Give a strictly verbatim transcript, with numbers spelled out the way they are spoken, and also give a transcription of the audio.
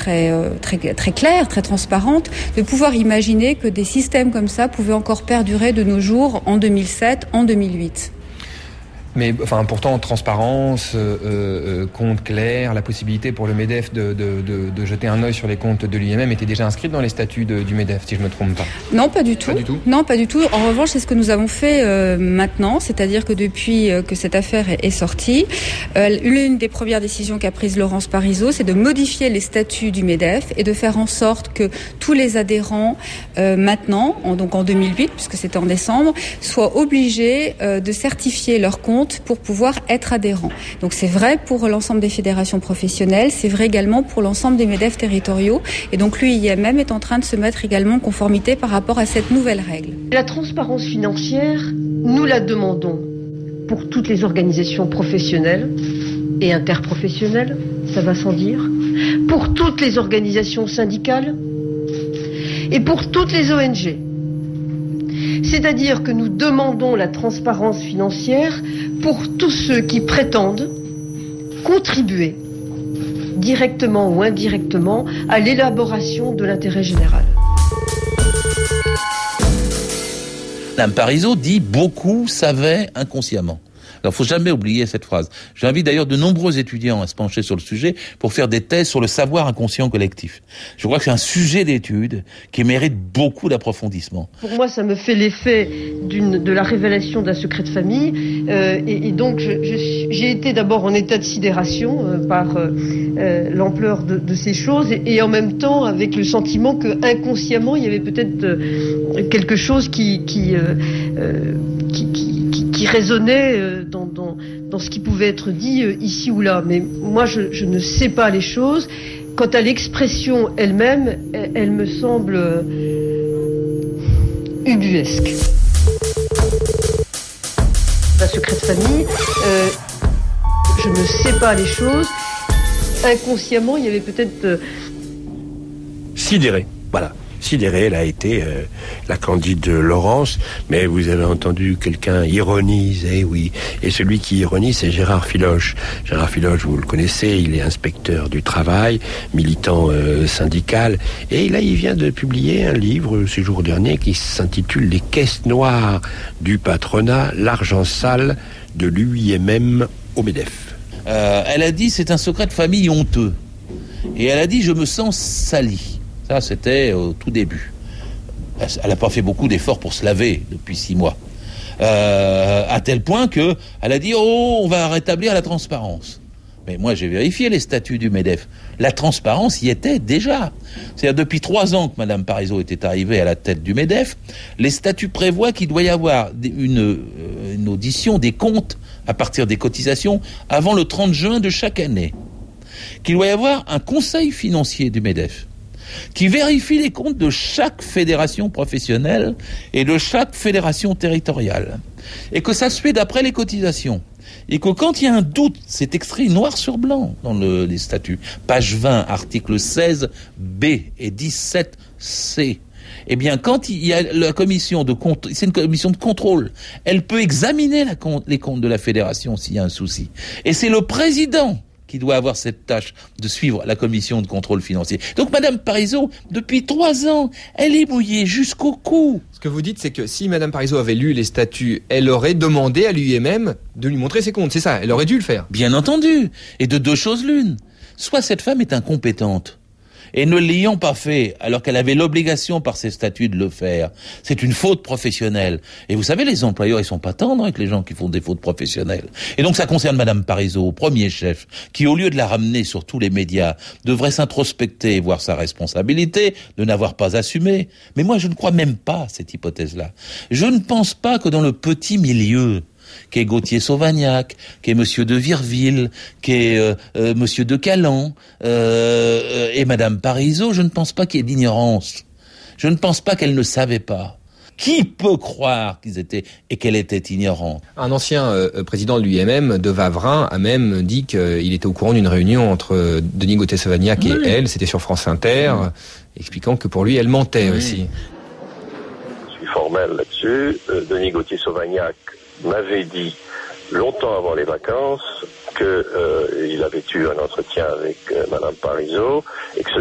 très, euh, très, très claire, très transparente, de pouvoir imaginer que des systèmes comme ça pouvaient encore perdurer de nos jours en deux mille sept, en deux mille huit. Mais enfin, pourtant, transparence, euh, euh, compte clair, la possibilité pour le MEDEF de, de, de, de jeter un œil sur les comptes de l'U I M M était déjà inscrite dans les statuts de, du MEDEF, si je ne me trompe pas. Non, pas du tout. Pas du tout. Non, pas du tout. En revanche, c'est ce que nous avons fait euh, maintenant, c'est-à-dire que depuis euh, que cette affaire est, est sortie, euh, l'une des premières décisions qu'a prise Laurence Parisot, c'est de modifier les statuts du MEDEF et de faire en sorte que tous les adhérents euh, maintenant, en, donc en deux mille huit, puisque c'était en décembre, soient obligés euh, de certifier leurs comptes pour pouvoir être adhérents. Donc c'est vrai pour l'ensemble des fédérations professionnelles, c'est vrai également pour l'ensemble des MEDEF territoriaux. Et donc l'U I M M est en train de se mettre également en conformité par rapport à cette nouvelle règle. La transparence financière, nous la demandons pour toutes les organisations professionnelles et interprofessionnelles, ça va sans dire, pour toutes les organisations syndicales et pour toutes les O N G. C'est-à-dire que nous demandons la transparence financière pour tous ceux qui prétendent contribuer, directement ou indirectement, à l'élaboration de l'intérêt général. Madame Parisot dit « beaucoup savaient inconsciemment ». Alors, il ne faut jamais oublier cette phrase. J'invite d'ailleurs de nombreux étudiants à se pencher sur le sujet pour faire des thèses sur le savoir inconscient collectif. Je crois que c'est un sujet d'étude qui mérite beaucoup d'approfondissement. Pour moi, ça me fait l'effet d'une, de la révélation d'un secret de famille. Euh, et, et donc, je, je, j'ai été d'abord en état de sidération euh, par euh, euh, l'ampleur de, de ces choses et, et en même temps avec le sentiment que inconsciemment, il y avait peut-être euh, quelque chose qui... qui, euh, euh, qui, qui qui résonnait dans, dans, dans ce qui pouvait être dit ici ou là. Mais moi, je, je ne sais pas les choses. Quant à l'expression elle-même, elle, elle me semble ubuesque. Un secret de famille, euh, je ne sais pas les choses. Inconsciemment, il y avait peut-être... Euh... Sidéré, voilà. Sidéré, elle a été euh, la candide de Laurence, mais vous avez entendu quelqu'un ironiser, oui. Et celui qui ironise, c'est Gérard Filoche. Gérard Filoche, vous le connaissez, il est inspecteur du travail, militant euh, syndical. Et là, il vient de publier un livre ces jours derniers qui s'intitule « Les caisses noires du patronat, l'argent sale de l'U I M M au MEDEF ». Euh, elle a dit « c'est un secret de famille honteux ». Et elle a dit « je me sens salie ». Ça, c'était au tout début. Elle n'a pas fait beaucoup d'efforts pour se laver depuis six mois. Euh, à tel point que elle a dit « oh, on va rétablir la transparence ». Mais moi, j'ai vérifié les statuts du MEDEF. La transparence y était déjà. C'est-à-dire, depuis trois ans que Mme Parisot était arrivée à la tête du MEDEF, les statuts prévoient qu'il doit y avoir une, une audition des comptes à partir des cotisations avant le trente juin de chaque année. Qu'il doit y avoir un conseil financier du MEDEF qui vérifie les comptes de chaque fédération professionnelle et de chaque fédération territoriale. Et que ça se fait d'après les cotisations. Et que quand il y a un doute, c'est écrit noir sur blanc dans le, les statuts. Page vingt, article seize B et dix-sept C. Eh bien, quand il y a la commission de contrôle, c'est une commission de contrôle, elle peut examiner la compte, les comptes de la fédération s'il y a un souci. Et c'est le président qui doit avoir cette tâche de suivre la commission de contrôle financier. Donc, Madame Parisot, depuis trois ans, elle est mouillée jusqu'au cou. Ce que vous dites, c'est que si Madame Parisot avait lu les statuts, elle aurait demandé à l'U I M M de lui montrer ses comptes. C'est ça, elle aurait dû le faire. Bien entendu. Et de deux choses l'une. Soit cette femme est incompétente, et ne l'ayant pas fait, alors qu'elle avait l'obligation par ses statuts de le faire, c'est une faute professionnelle. Et vous savez, les employeurs, ils sont pas tendres avec les gens qui font des fautes professionnelles. Et donc ça concerne Madame Parisot, premier chef, qui au lieu de la ramener sur tous les médias, devrait s'introspecter et voir sa responsabilité de n'avoir pas assumé. Mais moi, je ne crois même pas à cette hypothèse-là. Je ne pense pas que dans le petit milieu, qu'est Gauthier-Sauvagnac, qu'est Monsieur de Virville, qu'est euh, euh, Monsieur de Calan, euh, et Madame Parisot, je ne pense pas qu'il y ait d'ignorance. Je ne pense pas qu'elle ne savait pas. Qui peut croire qu'ils étaient et qu'elle était ignorante? Un ancien euh, président de l'U I M M, de Wavrin, a même dit qu'il était au courant d'une réunion entre euh, Denis Gauthier-Sauvagnac oui. et elle, c'était sur France Inter, oui. expliquant que pour lui, elle mentait oui. aussi. Je suis formel là-dessus. Euh, Denis Gauthier-Sauvagnac m'avait dit longtemps avant les vacances que euh, il avait eu un entretien avec euh, Madame Parisot et que ce